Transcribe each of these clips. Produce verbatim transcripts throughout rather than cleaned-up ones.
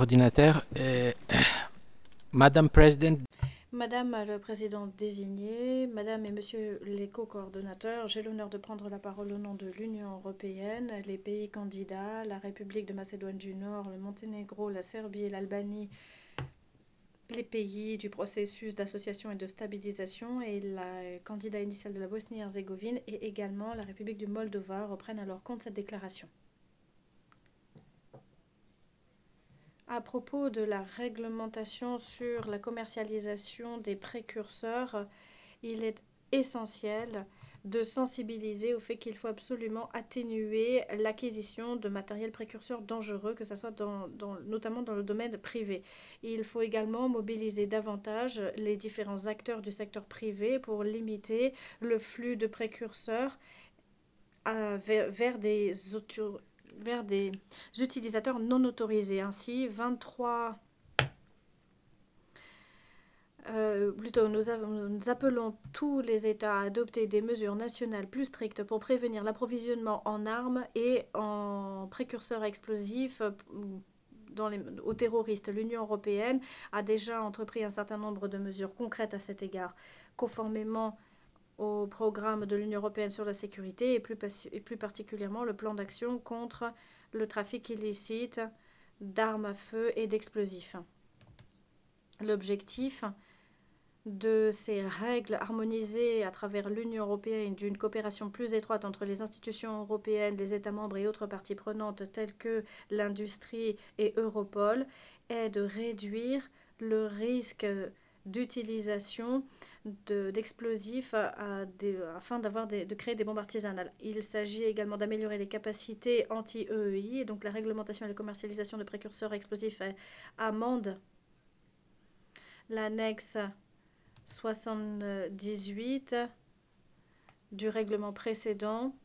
coordinateur. Euh, Madame President. Madame la présidente désignée, Madame et Monsieur les co-coordonnateurs, j'ai l'honneur de prendre la parole au nom de l'Union européenne, les pays candidats, la République de Macédoine du Nord, le Monténégro, la Serbie et l'Albanie, les pays du processus d'association et de stabilisation et la candidat initiale de la Bosnie-Herzégovine et également la République du Moldova reprennent à leur compte cette déclaration. À propos de la réglementation sur la commercialisation des précurseurs, il est essentiel de sensibiliser au fait qu'il faut absolument atténuer l'acquisition de matériel précurseur dangereux, que ce soit dans, dans, notamment dans le domaine privé. Il faut également mobiliser davantage les différents acteurs du secteur privé pour limiter le flux de précurseurs à, vers, vers des auto, vers des utilisateurs non autorisés. Ainsi, vingt-trois Euh, plutôt, nous, avons, nous appelons tous les États à adopter des mesures nationales plus strictes pour prévenir l'approvisionnement en armes et en précurseurs explosifs dans les, aux terroristes. L'Union européenne a déjà entrepris un certain nombre de mesures concrètes à cet égard, conformément au programme de l'Union européenne sur la sécurité et plus, et plus particulièrement le plan d'action contre le trafic illicite d'armes à feu et d'explosifs. L'objectif de ces règles harmonisées à travers l'Union européenne, d'une coopération plus étroite entre les institutions européennes, les États membres et autres parties prenantes telles que l'industrie et Europol, est de réduire le risque d'utilisation d'explosifs afin d'avoir des, de créer des bombes artisanales. Il s'agit également d'améliorer les capacités anti-E E I, et donc la réglementation et la commercialisation de précurseurs explosifs amende l'annexe soixante-dix-huit du règlement précédent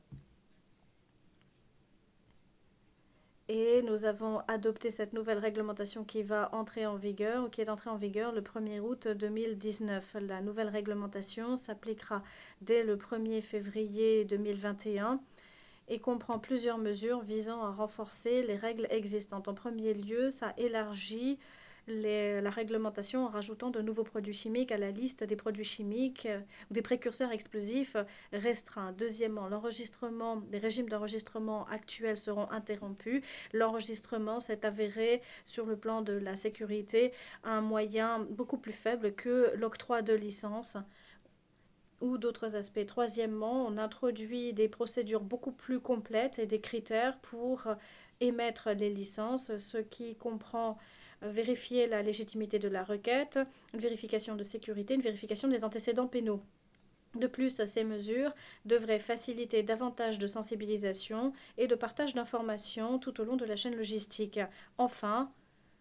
et nous avons adopté cette nouvelle réglementation qui va entrer en vigueur, qui est entrée en vigueur le premier août deux mille dix-neuf. La nouvelle réglementation s'appliquera dès le premier février deux mille vingt et un et comprend plusieurs mesures visant à renforcer les règles existantes. En premier lieu, ça élargit Les, la réglementation en rajoutant de nouveaux produits chimiques à la liste des produits chimiques euh, ou des précurseurs explosifs restreints. Deuxièmement, l'enregistrement, des régimes d'enregistrement actuels seront interrompus. L'enregistrement s'est avéré, sur le plan de la sécurité, un moyen beaucoup plus faible que l'octroi de licences ou d'autres aspects. Troisièmement, on introduit des procédures beaucoup plus complètes et des critères pour émettre les licences, ce qui comprend vérifier la légitimité de la requête, une vérification de sécurité, une vérification des antécédents pénaux. De plus, ces mesures devraient faciliter davantage de sensibilisation et de partage d'informations tout au long de la chaîne logistique. Enfin,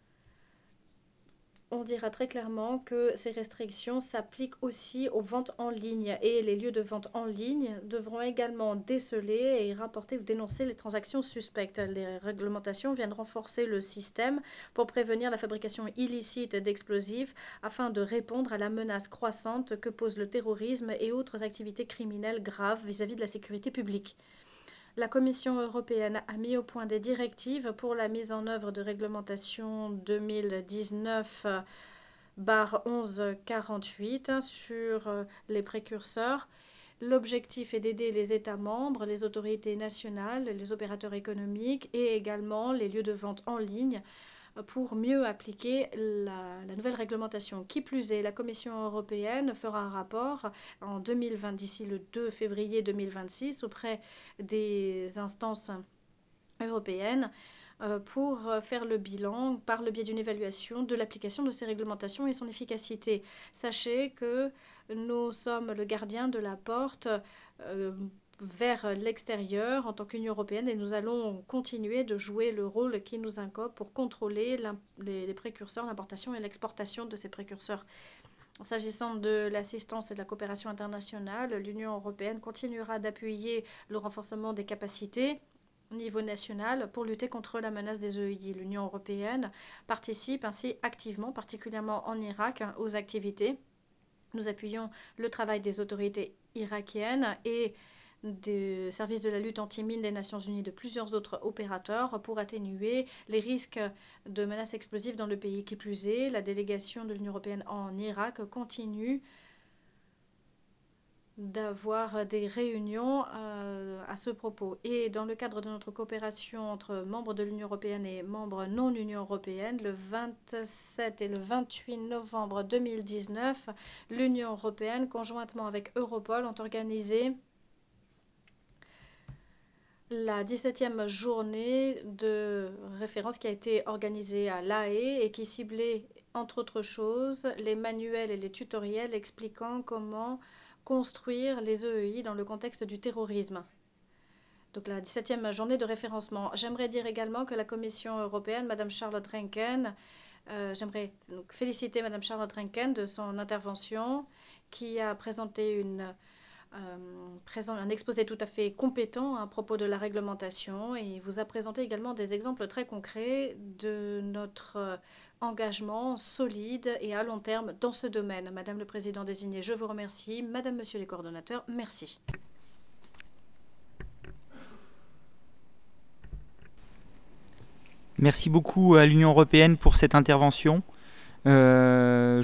on dira très clairement que ces restrictions s'appliquent aussi aux ventes en ligne et les lieux de vente en ligne devront également déceler et rapporter ou dénoncer les transactions suspectes. Les réglementations viennent renforcer le système pour prévenir la fabrication illicite d'explosifs afin de répondre à la menace croissante que pose le terrorisme et autres activités criminelles graves vis-à-vis de la sécurité publique. La Commission européenne a mis au point des directives pour la mise en œuvre de réglementation deux mille dix-neuf onze cent quarante-huit sur les précurseurs. L'objectif est d'aider les États membres, les autorités nationales, les opérateurs économiques et également les lieux de vente en ligne pour mieux appliquer la, la nouvelle réglementation. Qui plus est, la Commission européenne fera un rapport en deux mille vingt, d'ici le deux février deux mille vingt-six, auprès des instances européennes pour faire le bilan par le biais d'une évaluation de l'application de ces réglementations et son efficacité. Sachez que nous sommes le gardien de la porte euh, vers l'extérieur en tant qu'Union européenne et nous allons continuer de jouer le rôle qui nous incombe pour contrôler les, les précurseurs, l'importation et l'exportation de ces précurseurs. S'agissant de l'assistance et de la coopération internationale, l'Union européenne continuera d'appuyer le renforcement des capacités au niveau national pour lutter contre la menace des E E I. L'Union européenne participe ainsi activement, particulièrement en Irak, aux activités. Nous appuyons le travail des autorités irakiennes et des services de la lutte anti-mine des Nations Unies, de plusieurs autres opérateurs pour atténuer les risques de menaces explosives dans le pays. Qui plus est, la délégation de l'Union européenne en Irak continue d'avoir des réunions euh, à ce propos. Et dans le cadre de notre coopération entre membres de l'Union européenne et membres non Union européenne, le vingt-sept et le vingt-huit novembre deux mille dix-neuf, l'Union européenne, conjointement avec Europol, ont organisé la dix-septième journée de référence qui a été organisée à La Haye et qui ciblait, entre autres choses, les manuels et les tutoriels expliquant comment construire les E E I dans le contexte du terrorisme. Donc la dix-septième journée de référencement. J'aimerais dire également que la Commission européenne, Madame Charlotte Renken, euh, j'aimerais donc féliciter Madame Charlotte Renken de son intervention qui a présenté une euh, présent, un exposé tout à fait compétent à propos de la réglementation et vous a présenté également des exemples très concrets de notre euh, engagement solide et à long terme dans ce domaine. Madame le Président désigné, je vous remercie. Madame, Monsieur les coordonnateurs, merci. Merci beaucoup à l'Union européenne pour cette intervention. Euh,